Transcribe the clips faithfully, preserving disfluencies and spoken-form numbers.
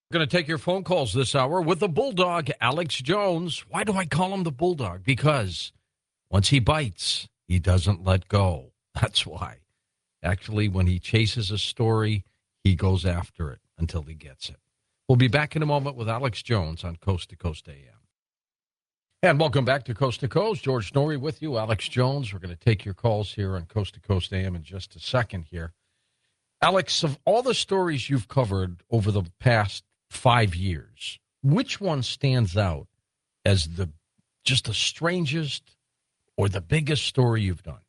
Going to take your phone calls this hour with the Bulldog, Alex Jones. Why do I call him the Bulldog? Because once he bites, he doesn't let go. That's why. Actually, when he chases a story, he goes after it until he gets it. We'll be back in a moment with Alex Jones on Coast to Coast A M. And welcome back to Coast to Coast. George Noory with you, Alex Jones. We're going to take your calls here on Coast to Coast A M in just a second here. Alex, of all the stories you've covered over the past five years, which one stands out as the just the strangest or the biggest story you've done?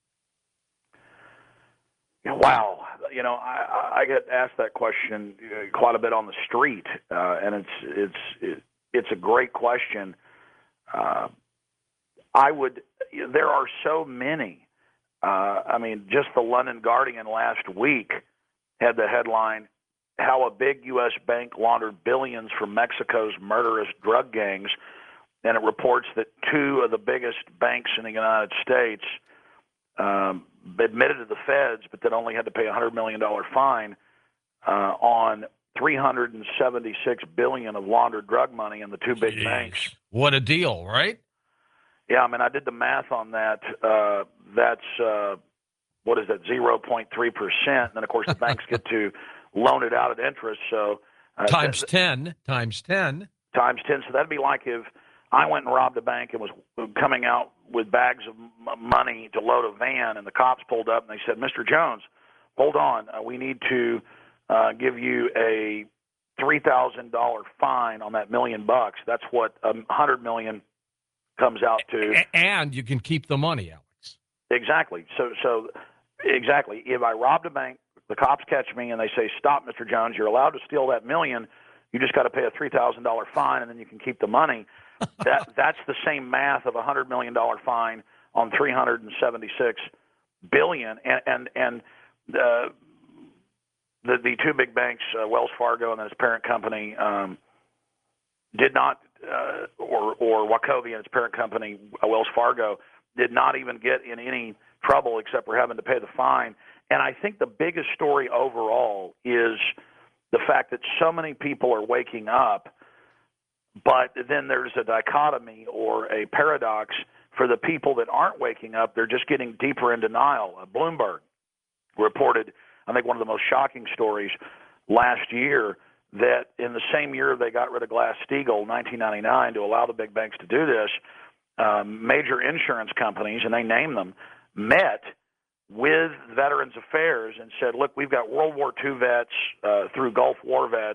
Wow. You know, I, I get asked that question quite a bit on the street, uh, and it's it's it, it's a great question. Uh, I would. There are so many. Uh, I mean, just the London Guardian last week had the headline, "How a big U S bank laundered billions from Mexico's murderous drug gangs," and it reports that two of the biggest banks in the United States um, admitted to the feds, but then only had to pay a one hundred million dollars fine uh, on three hundred seventy-six billion dollars of laundered drug money in the two big Jeez. banks. What a deal, right? Yeah, I mean, I did the math on that. Uh, that's, uh, what is that, zero point three percent. And then, of course, the banks get to loan it out at interest. So uh, times th- ten, times ten. Times ten. So that'd be like if I went and robbed a bank and was coming out with bags of m- money to load a van, and the cops pulled up and they said, "Mister Jones, hold on. Uh, we need to uh, give you a three thousand dollars fine on that million bucks." That's what a um, hundred million comes out to. And you can keep the money, Alex. Exactly. So, so exactly. If I robbed a bank, the cops catch me and they say, "Stop, Mister Jones. You're allowed to steal that million. You just got to pay a three thousand dollars fine, and then you can keep the money." That that's the same math of a hundred million dollar fine on three hundred and seventy six billion, and and and uh, the the two big banks, uh, Wells Fargo and its parent company, um, did not, uh, or or Wachovia and its parent company, uh, Wells Fargo, did not even get in any trouble except for having to pay the fine. And I think the biggest story overall is the fact that so many people are waking up. But then there's a dichotomy or a paradox for the people that aren't waking up. They're just getting deeper in denial. Uh, Bloomberg reported, I think, one of the most shocking stories last year, that in the same year they got rid of Glass-Steagall, nineteen ninety-nine, to allow the big banks to do this, um, major insurance companies, and they name them, met with Veterans Affairs and said, "Look, we've got World War Two vets uh, through Gulf War vets,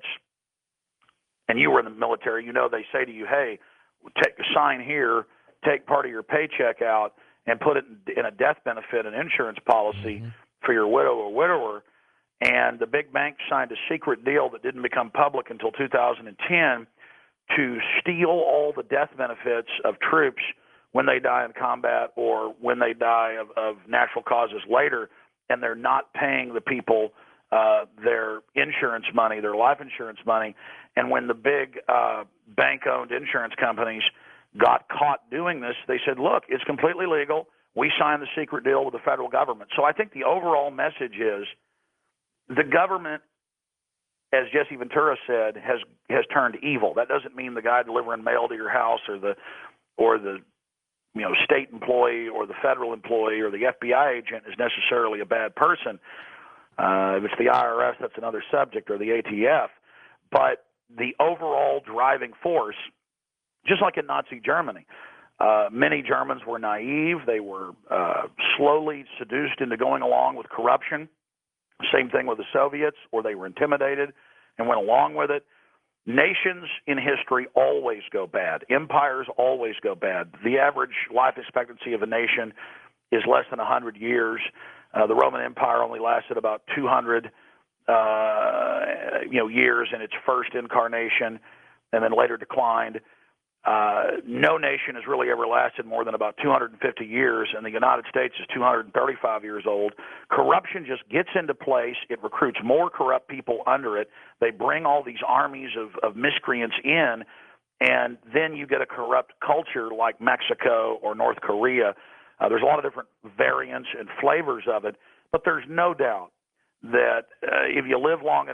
and you were in the military, you know, they say to you, hey, take a sign here, take part of your paycheck out, and put it in a death benefit and insurance policy mm-hmm. for your widow or widower." And the big bank signed a secret deal that didn't become public until two thousand ten to steal all the death benefits of troops when they die in combat or when they die of, of natural causes later, and they're not paying the people uh, their insurance money, their life insurance money. And when the big uh, bank-owned insurance companies got caught doing this, they said, look, it's completely legal. We signed the secret deal with the federal government. So I think the overall message is the government, as Jesse Ventura said, has has turned evil. That doesn't mean the guy delivering mail to your house or the or the you know state employee or the federal employee or the F B I agent is necessarily a bad person. Uh, if it's the I R S, that's another subject, or the A T F. But the overall driving force, just like in Nazi Germany, uh, many Germans were naive. They were uh, slowly seduced into going along with corruption. Same thing with the Soviets, or they were intimidated and went along with it. Nations in history always go bad. Empires always go bad. The average life expectancy of a nation is less than one hundred years. Uh, the Roman Empire only lasted about two hundred uh, you know, years in its first incarnation, and then later declined. Uh, no nation has really ever lasted more than about two hundred fifty years, and the United States is two hundred thirty-five years old. Corruption just gets into place. It recruits more corrupt people under it. They bring all these armies of, of miscreants in, and then you get a corrupt culture like Mexico or North Korea. Uh, there's a lot of different variants and flavors of it, but there's no doubt that uh, if you live long enough,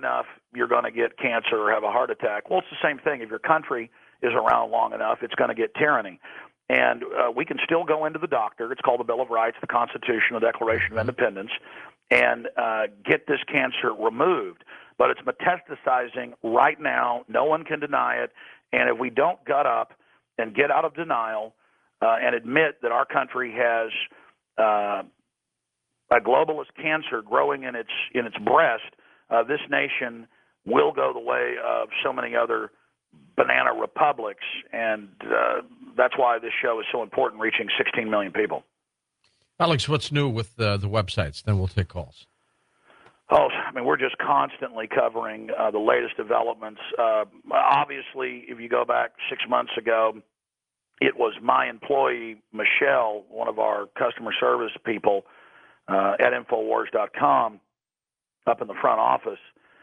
you're going to get cancer or have a heart attack. Well, it's the same thing. If your country is around long enough, it's going to get tyranny. And uh, we can still go into the doctor. It's called the Bill of Rights, the Constitution, the Declaration of Independence, and uh, get this cancer removed. But it's metastasizing right now. No one can deny it. And if we don't gut up and get out of denial uh, and admit that our country has uh, a globalist cancer growing in its in its breast, uh, this nation will go the way of so many other banana republics, and uh, that's why this show is so important, reaching sixteen million people. Alex, what's new with uh, the websites? Then we'll take calls. Oh, I mean, we're just constantly covering uh, the latest developments. Uh, obviously, if you go back six months ago, it was my employee, Michelle, one of our customer service people uh, at Infowars dot com, up in the front office,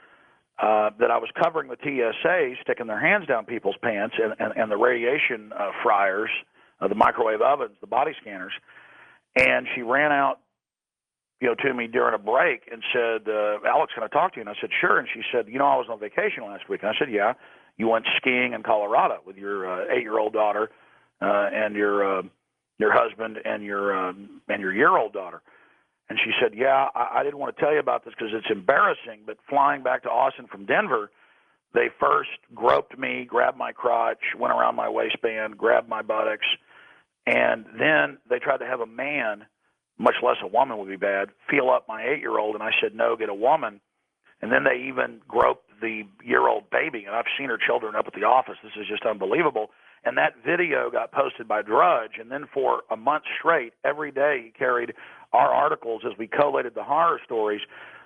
uh, that I was covering the T S A sticking their hands down people's pants and, and, and the radiation uh, fryers, uh, the microwave ovens, the body scanners. And she ran out you know, to me during a break and said, uh, Alex, can I talk to you? And I said, sure. And she said, you know, I was on vacation last week. And I said, yeah. You went skiing in Colorado with your uh, eight-year-old daughter uh, and your uh, your husband and your uh, and your year-old daughter. And she said, yeah, I, I didn't want to tell you about this because it's embarrassing, but flying back to Austin from Denver, they first groped me, grabbed my crotch, went around my waistband, grabbed my buttocks, and then they tried to have a man, much less a woman would be bad, feel up my eight-year-old, and I said, no, get a woman. And then they even groped the year-old baby, and I've seen her children up at the office. This is just unbelievable. And that video got posted by Drudge, and then for a month straight, every day he carried our articles as we collated the horror stories.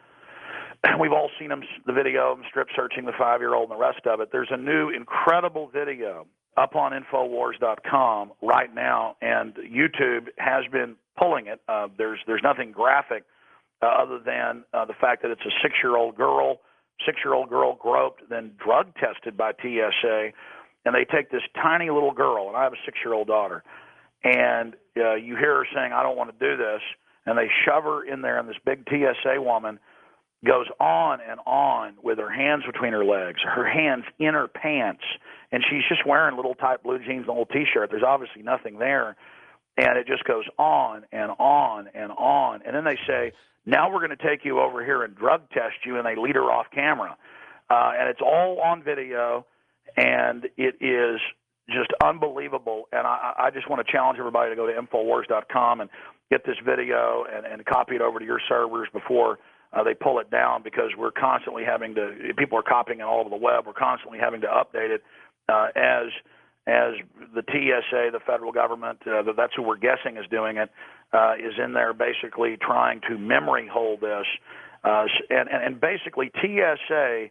And we've all seen them, the video of him strip searching the five-year-old and the rest of it. There's a new incredible video up on Infowars dot com right now, and YouTube has been pulling it. Uh, there's there's nothing graphic uh, other than uh, the fact that it's a six-year-old girl, six-year-old girl groped, then drug tested by T S A, and they take this tiny little girl, and I have a six-year-old daughter, and uh, you hear her saying, I don't want to do this, and they shove her in there, and this big T S A woman goes on and on with her hands between her legs, her hands in her pants, and she's just wearing little tight blue jeans and a little T-shirt. There's obviously nothing there, and it just goes on and on and on. And then they say, now we're going to take you over here and drug test you, and they lead her off camera. Uh, and it's all on video, and it is just unbelievable. And I, I just want to challenge everybody to go to Infowars dot com and get this video and, and copy it over to your servers before Uh, they pull it down, because we're constantly having to, people are copying it all over the web. We're constantly having to update it uh, as as the T S A, the federal government, uh, that's who we're guessing is doing it, uh, is in there basically trying to memory hold this. Uh, and, and, and basically T S A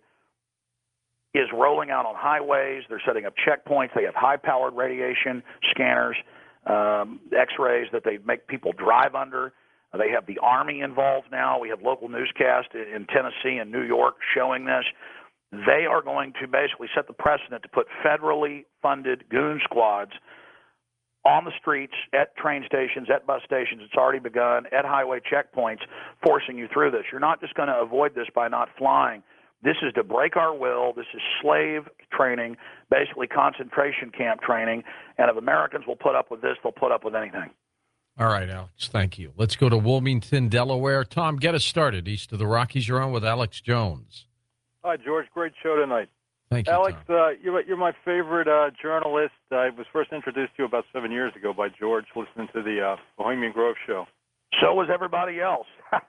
is rolling out on highways. They're setting up checkpoints. They have high-powered radiation scanners, um, X-rays that they make people drive under. They have the Army involved now. We have local newscasts in Tennessee and New York showing this. They are going to basically set the precedent to put federally funded goon squads on the streets, at train stations, at bus stations. It's already begun, at highway checkpoints, forcing you through this. You're not just going to avoid this by not flying. This is to break our will. This is slave training, basically concentration camp training. And if Americans will put up with this, they'll put up with anything. All right, Alex, thank you. Let's go to Wilmington, Delaware. Tom, get us started. East of the Rockies, you're on with Alex Jones. Hi, George. Great show tonight. Thank you, Alex, Tom. uh, you're, you're my favorite uh, journalist. I was first introduced to you about seven years ago by George, listening to the uh, Bohemian Grove show. So was everybody else.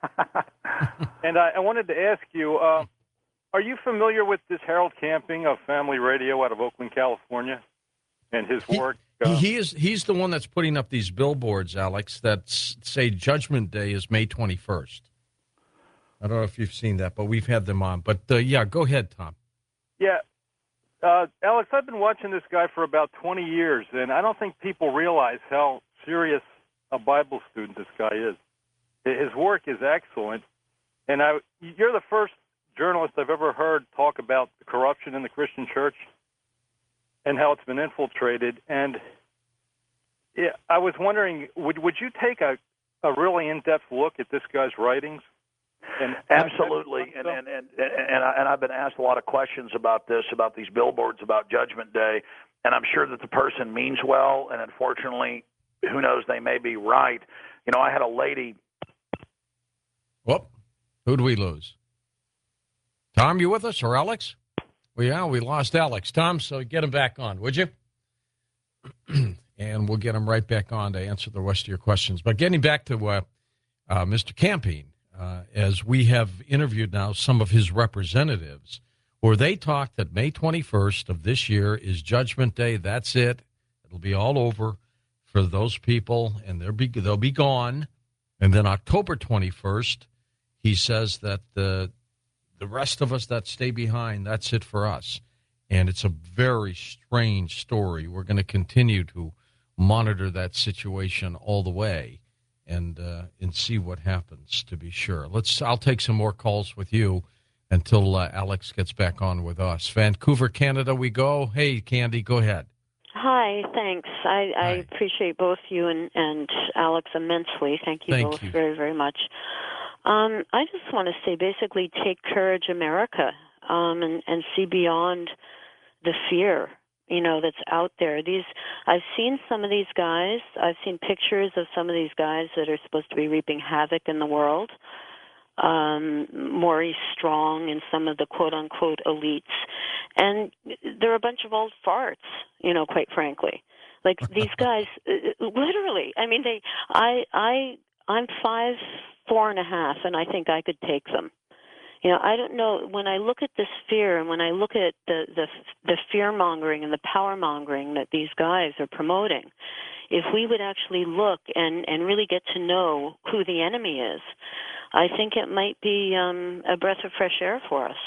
And I, I wanted to ask you, uh, are you familiar with this Harold Camping of Family Radio out of Oakland, California, and his He- work? He, he is he's the one that's putting up these billboards, Alex, that s- say Judgment Day is May twenty-first. I don't know if you've seen that, but we've had them on. But, uh, yeah, go ahead, Tom. Yeah. Uh, Alex, I've been watching this guy for about twenty years, and I don't think people realize how serious a Bible student this guy is. His work is excellent, and I, you're the first journalist I've ever heard talk about the corruption in the Christian church and how it's been infiltrated. And yeah, I was wondering, would would you take a, a really in-depth look at this guy's writings And Absolutely, and and and and, I, and I've been asked a lot of questions about this, about these billboards, about Judgment Day, and I'm sure that the person means well, and unfortunately, who knows, they may be right. You know, I had a lady. Whoop, who'd we lose? Tom, you with us, or Alex? Well, yeah, we lost Alex. Tom, so get him back on, would you? And we'll get him right back on to answer the rest of your questions. But getting back to uh, uh, Mister Camping, uh, as we have interviewed now some of his representatives, where they talked that May twenty-first of this year is Judgment Day. That's it. It'll be all over for those people, and they'll be, they'll be gone. And then October twenty-first, he says that the, the rest of us that stay behind, that's it for us. And it's a very strange story. We're going to continue to monitor that situation all the way and uh, and see what happens, to be sure. Let's. I'll take some more calls with you until uh, Alex gets back on with us. Vancouver, Canada, we go. Hey, Candy, go ahead. Hi, thanks. I, I Hi. appreciate both you and, and Alex immensely. Thank you Thank both you. very, very much. Um, I just want to say basically take courage, America, um, and, and see beyond the fear, you know, that's out there. These, I've seen some of these guys. I've seen pictures of some of these guys that are supposed to be reaping havoc in the world. Um, Maurice Strong and some of the quote-unquote elites. And they're a bunch of old farts, you know, quite frankly. Like these guys, literally, I mean, they, I, I, I'm five, four and a half, and I think I could take them. You know, I don't know, when I look at this fear and when I look at the, the, the fear-mongering and the power-mongering that these guys are promoting, if we would actually look and, and really get to know who the enemy is, I think it might be um, a breath of fresh air for us.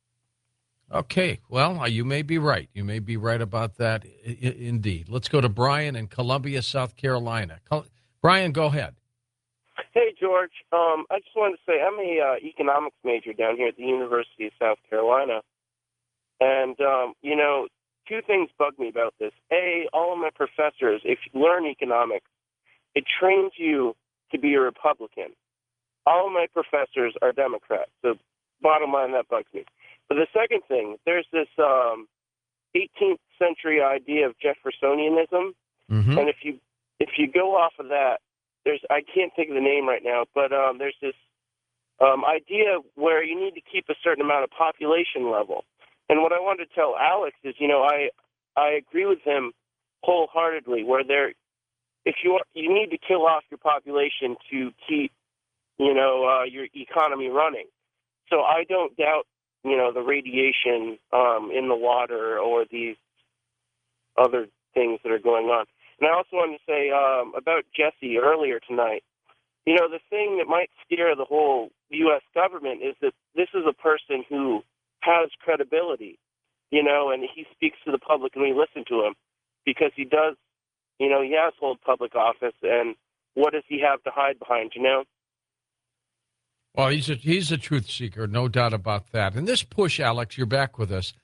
Okay. Well, you may be right. You may be right about that, I- I- indeed. Let's go to Brian in Columbia, South Carolina. Col- Brian, go ahead. Hey, George. Um, I just wanted to say I'm a uh, economics major down here at the University of South Carolina. And, um, you know, two things bug me about this. A, all of my professors, if you learn economics, it trains you to be a Republican. All of my professors are Democrats. So bottom line, that bugs me. But the second thing, there's this um, eighteenth century idea of Jeffersonianism. Mm-hmm. And if you if you go off of that, there's I can't think of the name right now, but um, there's this um, idea where you need to keep a certain amount of population level. And what I wanted to tell Alex is, you know, I I agree with him wholeheartedly. Where there, if you you need to kill off your population to keep, you know, uh, your economy running. So I don't doubt, you know, the radiation um, in the water or these other things that are going on. And I also wanted to say um, about Jesse earlier tonight. You know, the thing that might scare the whole U S government is that this is a person who has credibility, you know, and he speaks to the public and we listen to him because he does, you know, he has held public office, and what does he have to hide behind, you know? Well, he's a, he's a truth seeker, no doubt about that. And this push, Alex, you're back with us,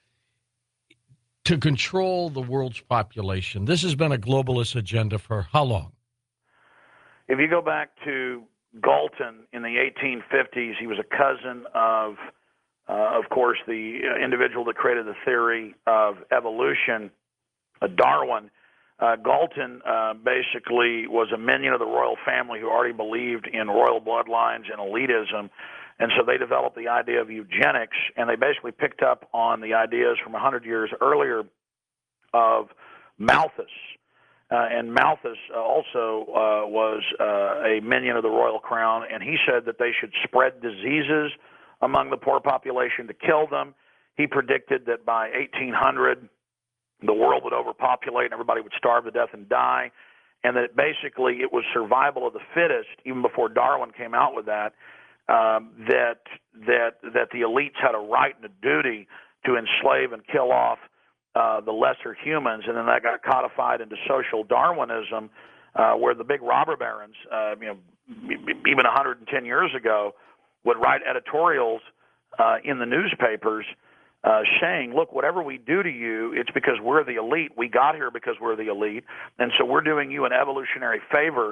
to control the world's population. This has been a globalist agenda for how long? If you go back to Galton in the eighteen fifties, he was a cousin of, uh, of course, the individual that created the theory of evolution, uh, Darwin. Uh, Galton uh, basically was a minion of the royal family who already believed in royal bloodlines and elitism, and so they developed the idea of eugenics, and they basically picked up on the ideas from one hundred years earlier of Malthus. Uh, and Malthus also uh, was uh, a minion of the royal crown, and he said that they should spread diseases among the poor population to kill them. He predicted that by eighteen hundred, the world would overpopulate and everybody would starve to death and die, and that basically it was survival of the fittest, even before Darwin came out with that, um, that that that the elites had a right and a duty to enslave and kill off uh, the lesser humans, and then that got codified into social Darwinism, uh, where the big robber barons, uh, you know, even one hundred ten years ago, would write editorials uh, in the newspapers uh, saying, look, whatever we do to you, it's because we're the elite. We got here because we're the elite, and so we're doing you an evolutionary favor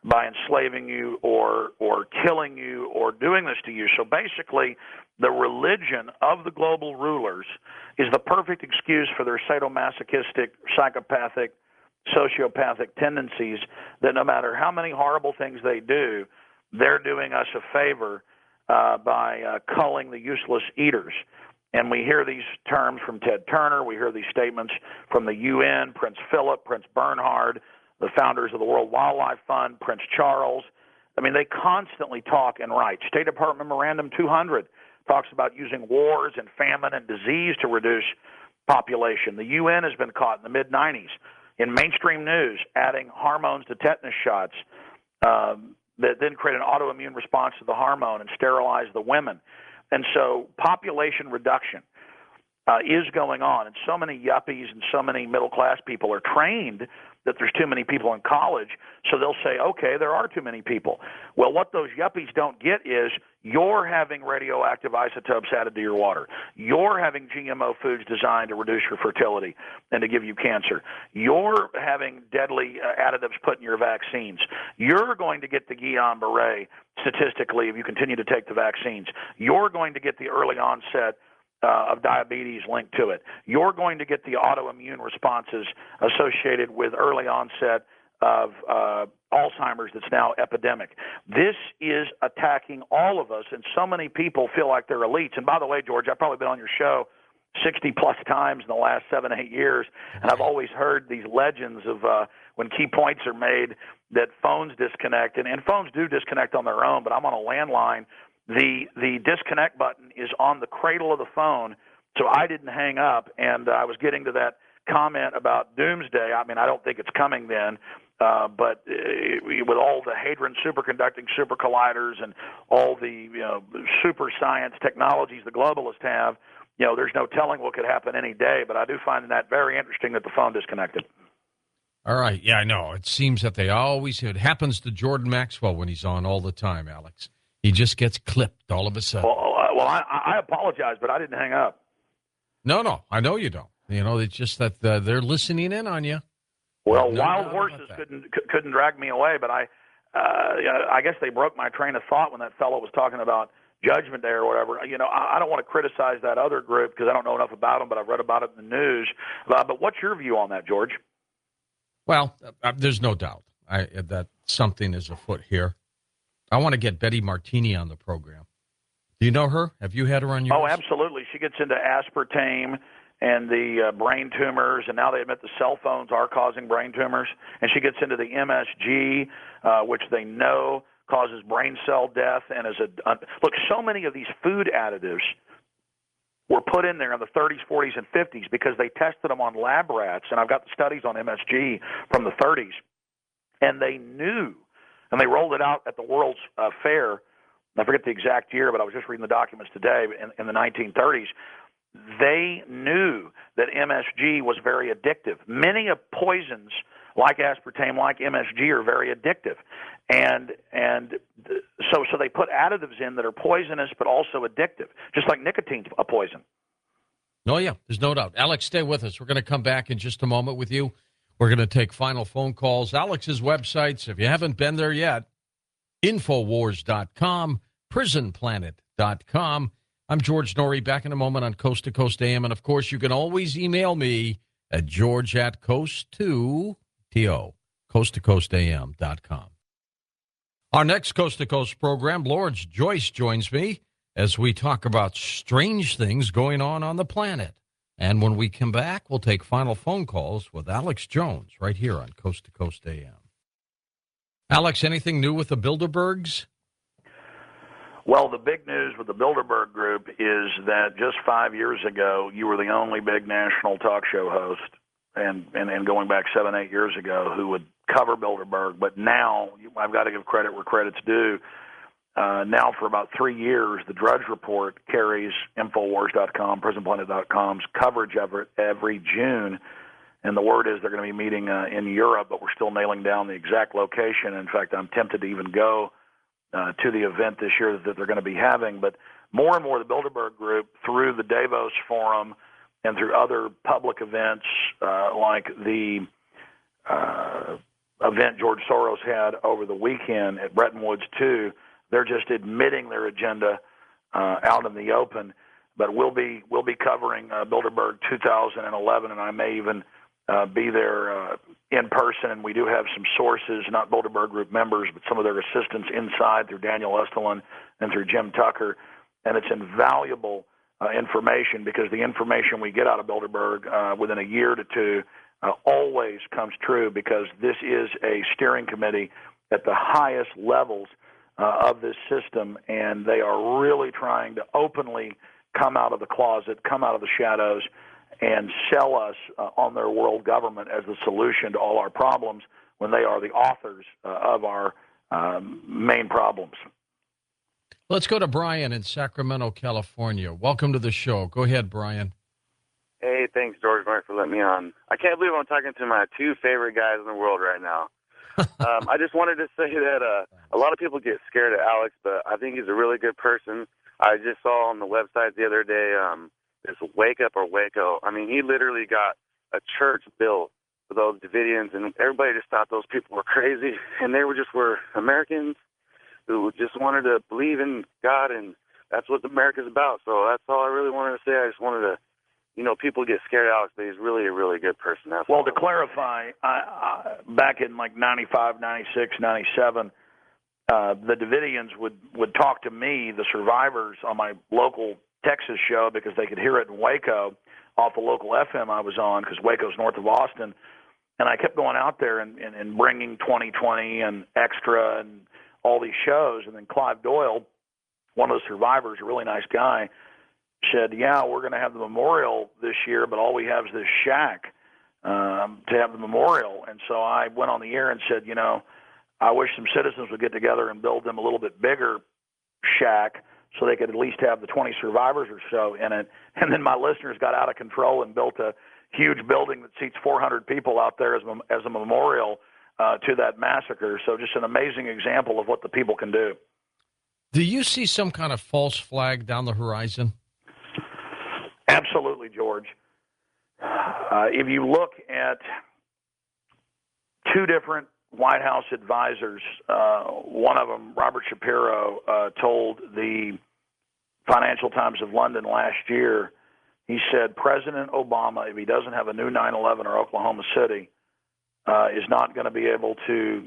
by enslaving you or or killing you or doing this to you. So basically, the religion of the global rulers is the perfect excuse for their sadomasochistic, psychopathic, sociopathic tendencies that no matter how many horrible things they do, they're doing us a favor uh, by uh, culling the useless eaters. And we hear these terms from Ted Turner. We hear these statements from the U N, Prince Philip, Prince Bernhard, the founders of the World Wildlife Fund, Prince Charles. I mean, they constantly talk and write. State Department Memorandum two hundred talks about using wars and famine and disease to reduce population. The U N has been caught in the mid nineties in mainstream news adding hormones to tetanus shots um, that then create an autoimmune response to the hormone and sterilize the women. And so population reduction uh, is going on, and so many yuppies and so many middle-class people are trained that there's too many people in college, so they'll say, okay, there are too many people. Well, what those yuppies don't get is you're having radioactive isotopes added to your water. You're having G M O foods designed to reduce your fertility and to give you cancer. You're having deadly uh, additives put in your vaccines. You're going to get the Guillain-Barré statistically if you continue to take the vaccines. You're going to get the early onset Uh, of diabetes linked to it. You're going to get the autoimmune responses associated with early onset of uh, Alzheimer's that's now epidemic. This is attacking all of us, and so many people feel like they're elites. And by the way, George, I've probably been on your show sixty plus times in the last seven, eight years, and I've always heard these legends of uh, when key points are made that phones disconnect, and, and phones do disconnect on their own, but I'm on a landline. The the disconnect button is on the cradle of the phone, so I didn't hang up. And uh, I was getting to that comment about doomsday. I mean, I don't think it's coming then, uh, but uh, with all the hadron superconducting super colliders and all the you know super science technologies the globalists have, you know, there's no telling what could happen any day. But I do find that very interesting that the phone disconnected. All right. Yeah, I know. It seems that they always, it happens to Jordan Maxwell when he's on all the time, Alex. He just gets clipped all of a sudden. Well, uh, well I, I apologize, but I didn't hang up. No, no, I know you don't. You know, it's just that uh, they're listening in on you. Well, no wild horses couldn't c- couldn't drag me away, but I, uh, I guess they broke my train of thought when that fellow was talking about Judgment Day or whatever. You know, I, I don't want to criticize that other group because I don't know enough about them, but I've read about it in the news. Uh, but what's your view on that, George? Well, uh, there's no doubt I, that something is afoot here. I want to get Betty Martini on the program. Do you know her? Have you had her on your? Oh, absolutely. She gets into aspartame and the uh, brain tumors, and now they admit the cell phones are causing brain tumors. And she gets into the M S G, uh, which they know causes brain cell death. And as a uh, look, so many of these food additives were put in there in the thirties, forties, and fifties because they tested them on lab rats. And I've got the studies on M S G from the thirties, and they knew. And they rolled it out at the World's uh, Fair. I forget the exact year, but I was just reading the documents today in, in the nineteen thirties. They knew that M S G was very addictive. Many of poisons, like aspartame, like M S G, are very addictive. And and so so they put additives in that are poisonous but also addictive, just like nicotine's a poison. Oh, yeah, there's no doubt. Alex, stay with us. We're going to come back in just a moment with you. We're going to take final phone calls. Alex's websites, if you haven't been there yet, Infowars dot com, Prison Planet dot com. I'm George Norrie, back in a moment on Coast to Coast A M. And, of course, you can always email me at george at coast to, T O, coast to coast A M dot com. Our next Coast to Coast program, Lawrence Joyce joins me as we talk about strange things going on on the planet. And when we come back, we'll take final phone calls with Alex Jones right here on Coast to Coast A M. Alex, anything new with the Bilderbergs? Well, the big news with the Bilderberg Group is that just five years ago, you were the only big national talk show host, and, and, and going back seven, eight years ago, who would cover Bilderberg. But now, I've got to give credit where credit's due. Uh, now, for about three years, the Drudge Report carries Infowars dot com, Prison Planet dot com's coverage of it every June. And the word is they're going to be meeting uh, in Europe, but we're still nailing down the exact location. In fact, I'm tempted to even go uh, to the event this year that they're going to be having. But more and more, the Bilderberg Group, through the Davos Forum and through other public events uh, like the uh, event George Soros had over the weekend at Bretton Woods two. They're just admitting their agenda uh, out in the open. But we'll be we'll be covering uh, Bilderberg two thousand eleven, and I may even uh, be there uh, in person. And we do have some sources, not Bilderberg Group members, but some of their assistants inside through Daniel Estelin and through Jim Tucker. And it's invaluable uh, information, because the information we get out of Bilderberg uh, within a year to two uh, always comes true, because this is a steering committee at the highest levels uh, of this system, and they are really trying to openly come out of the closet, come out of the shadows, and sell us uh, on their world government as the solution to all our problems, when they are the authors uh, of our um, main problems. Let's go to Brian in Sacramento, California. Welcome to the show. Go ahead, Brian. Hey, thanks, George Mark, for letting me on. I can't believe I'm talking to my two favorite guys in the world right now. um, I just wanted to say that uh, a lot of people get scared of Alex, but I think he's a really good person. I just saw on the website the other day um, this Wake Up or Waco. I mean, he literally got a church built for those Davidians, and everybody just thought those people were crazy, and they were just were Americans who just wanted to believe in God, and that's what America's about. So that's all I really wanted to say. I just wanted to, you know, people get scared of Alex, but he's really a really good person. That's well, to clarify, I, I, back in like ninety-five, ninety-six, ninety-seven, uh, the Davidians would, would talk to me, the survivors, on my local Texas show, because they could hear it in Waco off the local F M I was on, because Waco's north of Austin. And I kept going out there and, and, and bringing twenty twenty and Extra and all these shows. And then Clive Doyle, one of the survivors, a really nice guy, said, yeah, we're going to have the memorial this year, but all we have is this shack um, to have the memorial. And so I went on the air and said, you know, I wish some citizens would get together and build them a little bit bigger shack so they could at least have the twenty survivors or so in it. And then my listeners got out of control and built a huge building that seats four hundred people out there as a, as a memorial uh, to that massacre. So just an amazing example of what the people can do. Do you see some kind of false flag down the horizon? Absolutely, George. Uh, if you look at two different White House advisors, uh, one of them, Robert Shapiro, uh, told the Financial Times of London last year, he said, President Obama, if he doesn't have a new nine eleven or Oklahoma City, uh, is not going to be able to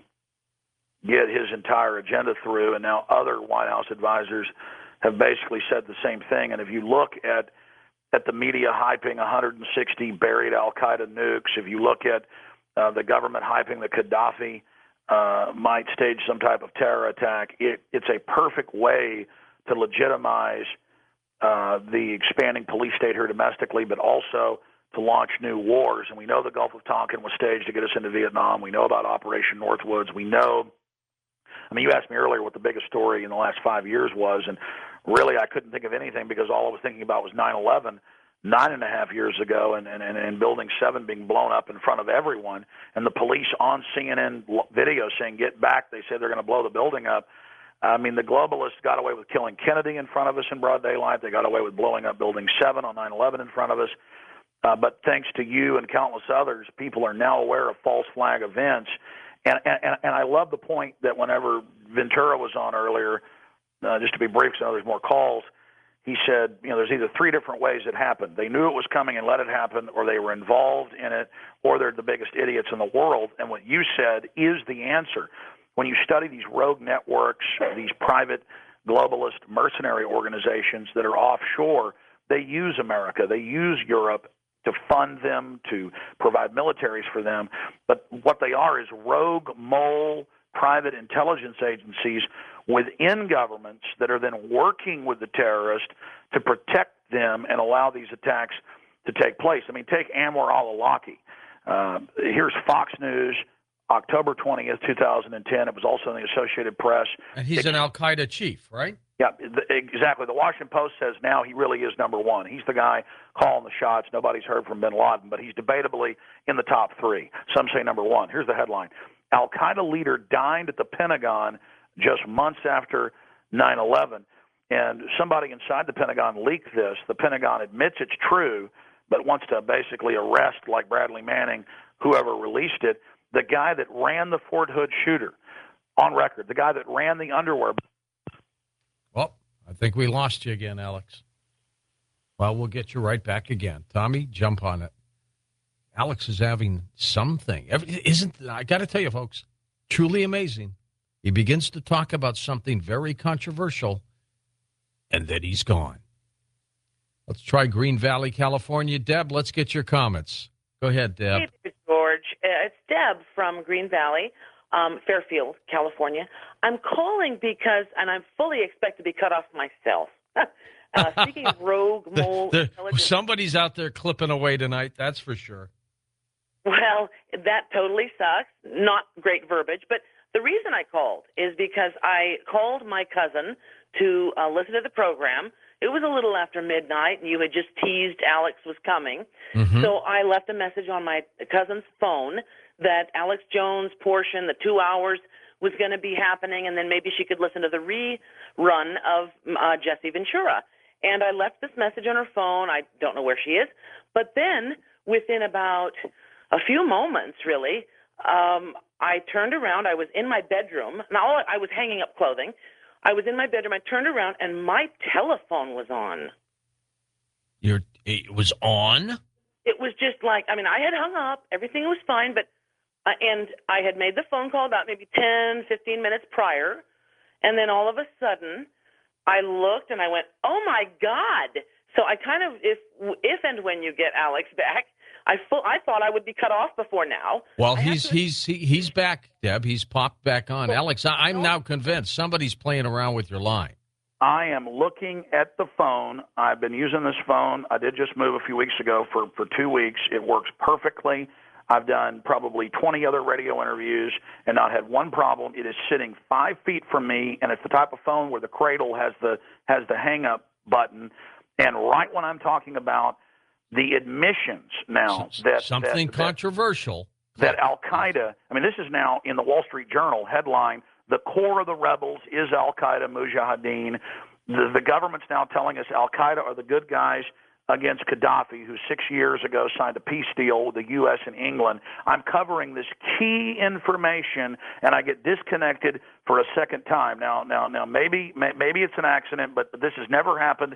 get his entire agenda through. And now other White House advisors have basically said the same thing. And if you look at at the media hyping one hundred sixty buried al-Qaeda nukes, if you look at uh, the government hyping that Gaddafi uh, might stage some type of terror attack, it, it's a perfect way to legitimize uh, the expanding police state here domestically, but also to launch new wars. And we know the Gulf of Tonkin was staged to get us into Vietnam. We know about Operation Northwoods. We know, I mean, you asked me earlier what the biggest story in the last five years was, and really I couldn't think of anything, because all I was thinking about was nine eleven, nine and a half years ago, and, and, and Building seven being blown up in front of everyone, and the police on C N N video saying, get back, they said they're going to blow the building up. I mean, the globalists got away with killing Kennedy in front of us in broad daylight. They got away with blowing up Building seven on nine eleven in front of us. Uh, but thanks to you and countless others, people are now aware of false flag events. And, and, and I love the point that whenever Ventura was on earlier, uh, just to be brief, so there's more calls, he said, you know, there's either three different ways it happened. They knew it was coming and let it happen, or they were involved in it, or they're the biggest idiots in the world. And what you said is the answer. When you study these rogue networks, these private globalist mercenary organizations that are offshore, they use America, they use Europe to fund them, to provide militaries for them. But what they are is rogue, mole, private intelligence agencies within governments that are then working with the terrorists to protect them and allow these attacks to take place. I mean, take Anwar al-Awlaki. Uh, here's Fox News, October twentieth, two thousand ten. It was also in the Associated Press. And he's an al-Qaeda chief, right? Yeah, the, exactly. The Washington Post says now he really is number one. He's the guy calling the shots. Nobody's heard from bin Laden, but he's debatably in the top three. Some say number one. Here's the headline. Al-Qaeda leader dined at the Pentagon just months after nine eleven. And somebody inside the Pentagon leaked this. The Pentagon admits it's true, but wants to basically arrest, like Bradley Manning, whoever released it. the guy that ran the Fort Hood shooter on record, the guy that ran the underwear. Well, I think we lost you again, Alex. Well, we'll get you right back again. Tommy, jump on it. Alex is having something. Isn't, I got to tell you, folks, truly amazing. He begins to talk about something very controversial, and then he's gone. Let's try Green Valley, California. Deb, let's get your comments. Go ahead, Deb. Hey, George. Uh, It's Deb from Green Valley, um, Fairfield, California. I'm calling because, and I fully expect to be cut off myself. uh, speaking of rogue mole The- the- intelligence, somebody's out there clipping away tonight, that's for sure. well, that totally sucks. Not great verbiage, but the reason I called is because I called my cousin to uh, listen to the program. It was a little after midnight, and you had just teased Alex was coming. Mhm. So I left a message on my cousin's phone that Alex Jones' portion, the two hours, was going to be happening, and then maybe she could listen to the rerun of uh, Jesse Ventura. And I left this message on her phone. I don't know where she is. But then, within about a few moments, really, um, I turned around. I was in my bedroom. Now, I was hanging up clothing. I was in my bedroom. I turned around, and my telephone was on. You're, it was on? It was just like, I mean, I had hung up. Everything was fine, but uh, and I had made the phone call about maybe ten, fifteen minutes prior, and then all of a sudden, I looked and I went, oh, my God. So I kind of, if if and when you get Alex back, I full, I thought I would be cut off before now. Well, I have he's to- he's he, he's back, Deb. He's popped back on. Well, Alex, I, I'm no. now convinced somebody's playing around with your line. I am looking at the phone. I've been using this phone. I did just move a few weeks ago for, for two weeks. It works perfectly. I've done probably twenty other radio interviews and not had one problem. It is sitting five feet from me, and it's the type of phone where the cradle has the has the hang-up button. And right when I'm talking about the admissions now S- that something that, that, controversial. that Al-Qaeda, I mean, this is now in the Wall Street Journal headline, the core of the rebels is Al-Qaeda Mujahideen. The, the government's now telling us Al-Qaeda are the good guys against Gaddafi, who six years ago signed a peace deal with the U S and England. I'm covering this key information, and I get disconnected for a second time. Now, now, now, maybe, may, maybe it's an accident, but this has never happened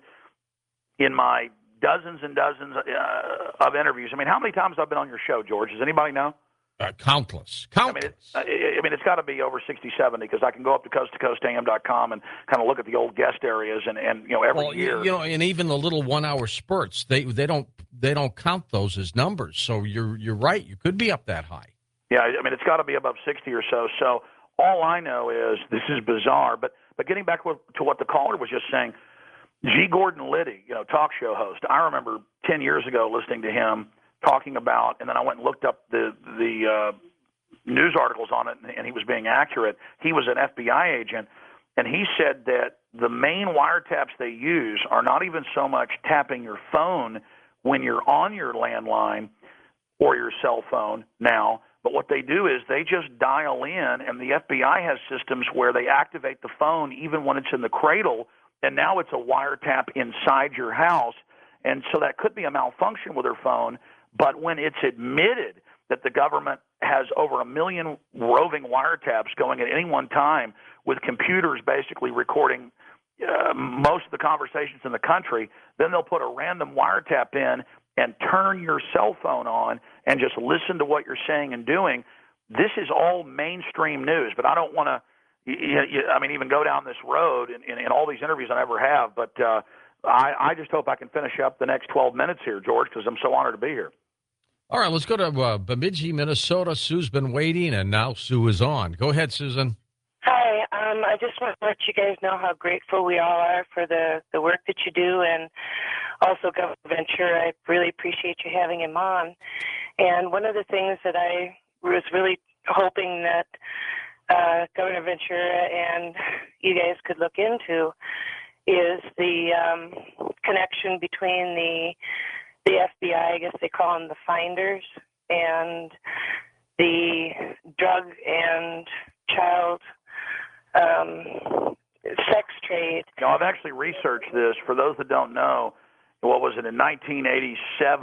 in my dozens and dozens uh, of interviews. I mean, how many times I've been on your show, George? Does anybody know? Uh, countless. I mean, Countless. it, I I mean, it's got to be over sixty, seventy, because I can go up to coast to coast A M dot com and kind of look at the old guest areas, and, and you know, every well, year. you know, and even the little one-hour spurts, they they don't they don't count those as numbers. So you're you're right. You could be up that high. Yeah, I mean, it's got to be above sixty or so. So all I know is this is bizarre. But but getting back to what the caller was just saying, G. Gordon Liddy, you know, talk show host. I remember ten years ago listening to him talking about, and then I went and looked up the the uh, news articles on it, and, and he was being accurate. He was an F B I agent, and he said that the main wiretaps they use are not even so much tapping your phone when you're on your landline or your cell phone now, but what they do is they just dial in, and the F B I has systems where they activate the phone even when it's in the cradle, and now it's a wiretap inside your house. And so that could be a malfunction with their phone, but when it's admitted that the government has over a million roving wiretaps going at any one time with computers basically recording uh, most of the conversations in the country, then they'll put a random wiretap in and turn your cell phone on and just listen to what you're saying and doing. This is all mainstream news, but I don't want to, you, you, I mean, even go down this road in, in, in all these interviews I ever have, but uh, I, I just hope I can finish up the next twelve minutes here, George, because I'm so honored to be here. All right, let's go to uh, Bemidji, Minnesota. Sue's been waiting, and now Sue is on. Go ahead, Susan. Hi, um, I just want to let you guys know how grateful we all are for the, the work that you do, and also Governor Ventura. I really appreciate you having him on. And one of the things that I was really hoping that uh, Governor Ventura and you guys could look into is the um, connection between the the F B I, I guess they call them the finders, and the drug and child um, sex trade. You know, I've actually researched this. For those that don't know, what was it, in nineteen eighty-seven,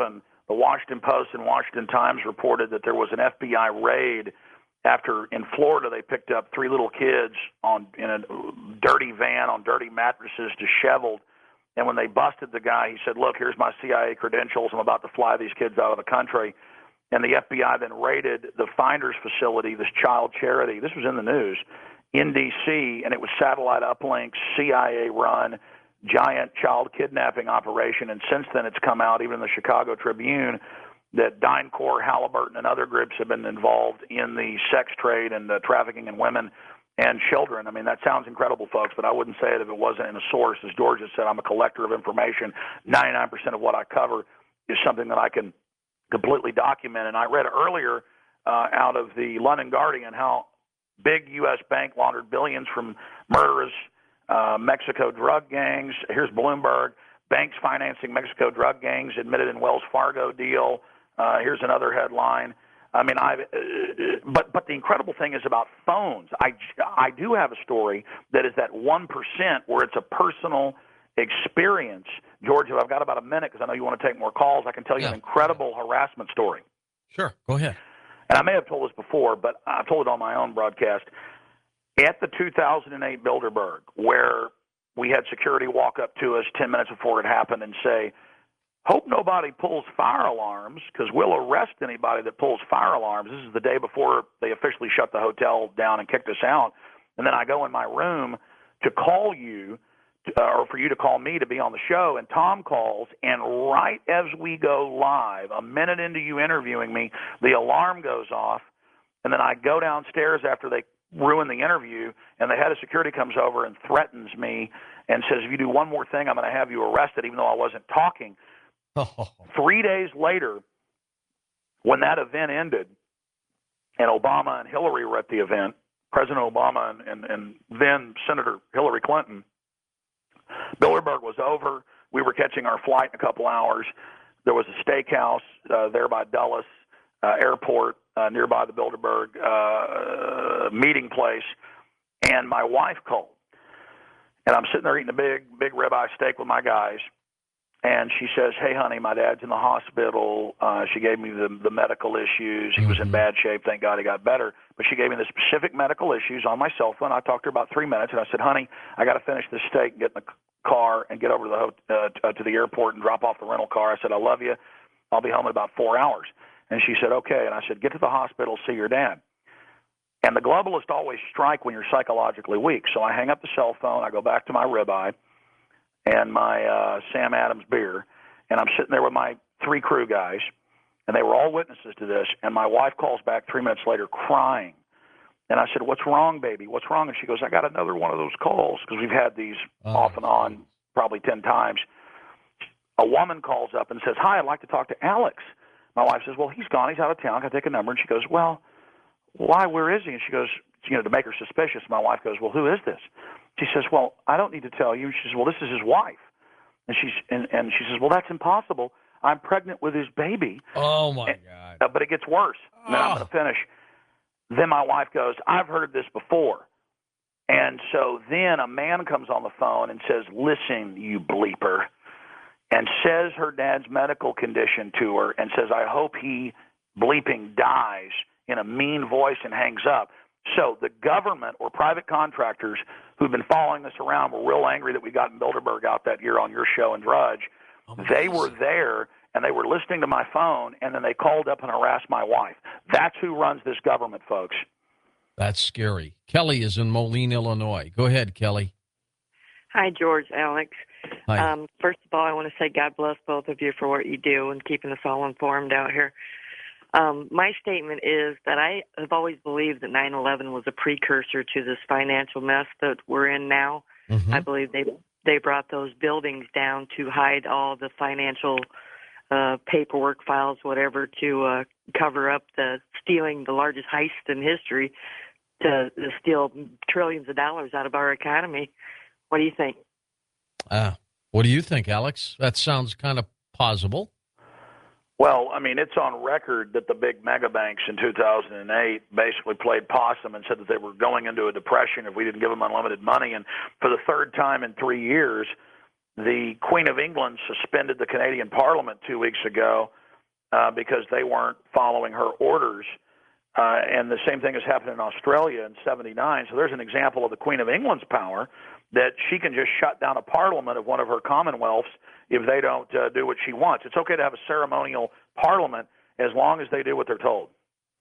the Washington Post and Washington Times reported that there was an F B I raid after in Florida they picked up three little kids on in a dirty van on dirty mattresses, disheveled. And when they busted the guy, he said, "Look, here's my C I A credentials. I'm about to fly these kids out of the country." And the F B I then raided the Finders facility, this child charity. This was in the news in D C, and it was satellite uplink, C I A-run, giant child kidnapping operation. And since then, it's come out, even in the Chicago Tribune, that DynCorp, Halliburton, and other groups have been involved in the sex trade and the trafficking in women and children. I mean, that sounds incredible, folks, but I wouldn't say it if it wasn't in a source. As George has said, I'm a collector of information. ninety-nine percent of what I cover is something that I can completely document. And I read earlier uh, out of the London Guardian how big U S bank laundered billions from murderous uh, Mexico drug gangs. Here's Bloomberg. Banks financing Mexico drug gangs admitted in Wells Fargo deal. Uh, here's another headline. I mean, I. Uh, but but the incredible thing is about phones. I I do have a story that is that one percent where it's a personal experience. George, if I've got about a minute, because I know you want to take more calls, I can tell you yeah. an incredible harassment story. Sure, go ahead. And I may have told this before, but I've told it on my own broadcast. At the two thousand eight Bilderberg, where we had security walk up to us ten minutes before it happened and say, "Hope nobody pulls fire alarms, because we'll arrest anybody that pulls fire alarms." This is the day before they officially shut the hotel down and kicked us out. And then I go in my room to call you, to, uh, or for you to call me to be on the show, and Tom calls, and right as we go live, a minute into you interviewing me, the alarm goes off, and then I go downstairs after they ruin the interview, and the head of security comes over and threatens me and says, "If you do one more thing, I'm going to have you arrested," even though I wasn't talking. Oh. Three days later, when that event ended, and Obama and Hillary were at the event, President Obama and, and, and then Senator Hillary Clinton, Bilderberg was over. We were catching our flight in a couple hours. There was a steakhouse uh, there by Dulles uh, Airport, uh, nearby the Bilderberg uh, meeting place, and my wife called. And I'm sitting there eating a big, big ribeye steak with my guys, and she says, "Hey, honey, my dad's in the hospital." Uh, she gave me the, the medical issues. He was in bad shape. Thank God he got better. But she gave me the specific medical issues on my cell phone. I talked to her about three minutes, and I said, "Honey, I got to finish this steak and get in the car and get over to the ho- uh, to the airport and drop off the rental car." I said, "I love you. I'll be home in about four hours." And she said, "Okay." And I said, "Get to the hospital, see your dad." And the globalists always strike when you're psychologically weak. So I hang up the cell phone. I go back to my ribeye and my uh, Sam Adams beer, and I'm sitting there with my three crew guys, and they were all witnesses to this. And my wife calls back three minutes later crying. And I said, "What's wrong, baby? What's wrong?" And she goes, "I got another one of those calls," because we've had these oh. off and on probably ten times. A woman calls up and says, "Hi, I'd like to talk to Alex." My wife says, "Well, he's gone. He's out of town. I can take a number." And she goes, "Well, why? Where is he?" And she goes, you know, to make her suspicious, my wife goes, "Well, who is this?" She says, "Well, I don't need to tell you." She says, "Well, this is his wife." And she's and, and she says, "Well, that's impossible. I'm pregnant with his baby." Oh my and, God! Uh, but it gets worse. Oh. And then I'm going to finish. Then my wife goes, "I've heard this before." And so then a man comes on the phone and says, "Listen, you bleeper," and says her dad's medical condition to her, and says, "I hope he bleeping dies," in a mean voice, and hangs up. So the government or private contractors who've been following us around were real angry that we got in Bilderberg out that year on your show and Drudge. Oh, they goodness. were there, and they were listening to my phone, and then they called up and harassed my wife. That's who runs this government, folks. That's scary. Kelly is in Moline, Illinois. Go ahead, Kelly. Hi, George, Alex. Hi. Um, first of all, I want to say God bless both of you for what you do and keeping us all informed out here. Um, my statement is that I have always believed that nine eleven was a precursor to this financial mess that we're in now. Mm-hmm. I believe they they brought those buildings down to hide all the financial uh, paperwork files, whatever, to uh, cover up the stealing the largest heist in history, to, to steal trillions of dollars out of our economy. What do you think? Uh, what do you think, Alex? That sounds kind of plausible. Well, I mean, it's on record that the big mega banks in two thousand eight basically played possum and said that they were going into a depression if we didn't give them unlimited money. And for the third time in three years, the Queen of England suspended the Canadian Parliament two weeks ago uh, because they weren't following her orders. Uh, and the same thing has happened in Australia in seventy-nine. So there's an example of the Queen of England's power, that she can just shut down a parliament of one of her commonwealths if they don't uh, do what she wants. It's okay to have a ceremonial parliament as long as they do what they're told.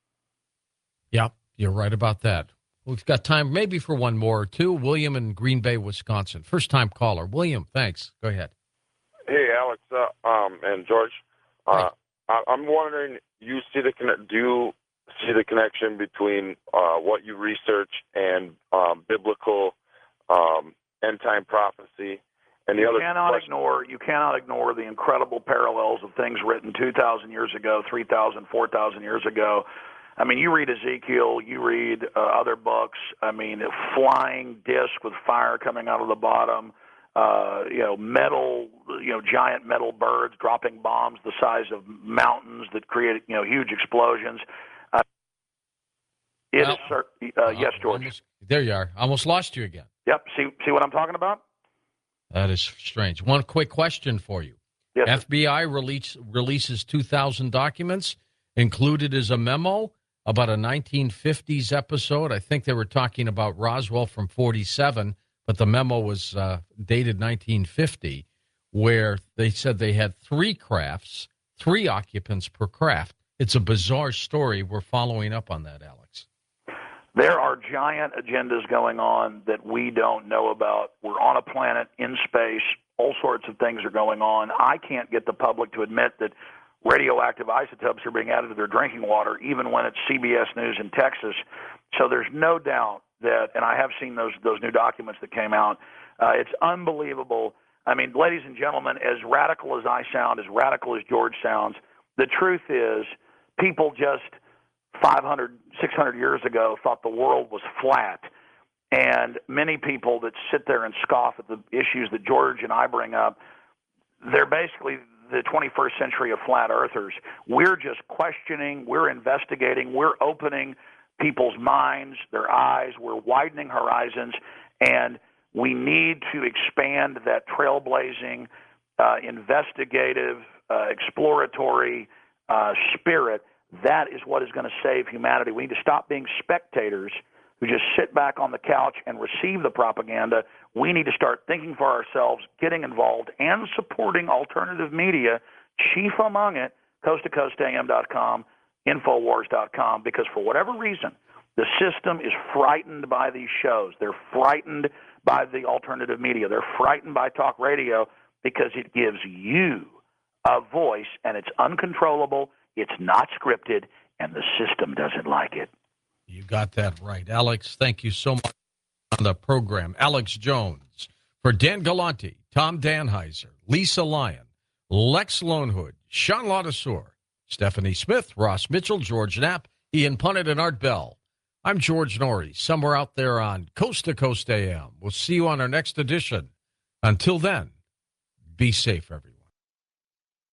Yeah, you're right about that. We've got time maybe for one more or two. William in Green Bay, Wisconsin. First-time caller. William, thanks. Go ahead. Hey, Alex uh, um, and George. Uh, I, I'm wondering, you see the do you see the connection between uh, what you research and um, biblical um, end-time prophecy? And the you other cannot question, ignore you cannot ignore the incredible parallels of things written two thousand years ago, three thousand, four thousand years ago. I mean, you read Ezekiel, you read uh, other books. I mean, a flying disc with fire coming out of the bottom, uh, you know, metal, you know, giant metal birds dropping bombs the size of mountains that create, you know, huge explosions. Uh, it well, is certain. Uh, yes, George. Almost, there you are. Almost lost you again. Yep. See, see what I'm talking about? That is strange. One quick question for you. Yes, F B I release, releases two thousand documents. Included is a memo about a nineteen fifties episode. I think they were talking about Roswell from forty-seven, but the memo was uh, dated nineteen fifty, where they said they had three crafts, three occupants per craft. It's a bizarre story. We're following up on that, Alex. There are giant agendas going on that we don't know about. We're on a planet in space. All sorts of things are going on. I can't get the public to admit that radioactive isotopes are being added to their drinking water, even when it's C B S News in Texas. So there's no doubt that, and I have seen those those new documents that came out. Uh, it's unbelievable. I mean, ladies and gentlemen, as radical as I sound, as radical as George sounds, the truth is people just five hundred, six hundred years ago thought the world was flat. And many people that sit there and scoff at the issues that George and I bring up, they're basically the twenty-first century of flat earthers. We're just questioning, we're investigating, we're opening people's minds, their eyes, we're widening horizons, and we need to expand that trailblazing, uh, investigative, uh, exploratory uh, spirit. That is what is going to save humanity. We need to stop being spectators who just sit back on the couch and receive the propaganda. We need to start thinking for ourselves, getting involved, and supporting alternative media, chief among it, coast to coast A M dot com, Infowars dot com, because for whatever reason, the system is frightened by these shows. They're frightened by the alternative media. They're frightened by talk radio because it gives you a voice, and it's uncontrollable, it's not scripted, and the system doesn't like it. You got that right. Alex, thank you so much on the program. Alex Jones, for Dan Galante, Tom Danheiser, Lisa Lyon, Lex Lonehood, Sean Laudesour, Stephanie Smith, Ross Mitchell, George Knapp, Ian Punnett, and Art Bell. I'm George Norrie, somewhere out there on Coast to Coast A M. We'll see you on our next edition. Until then, be safe, everyone.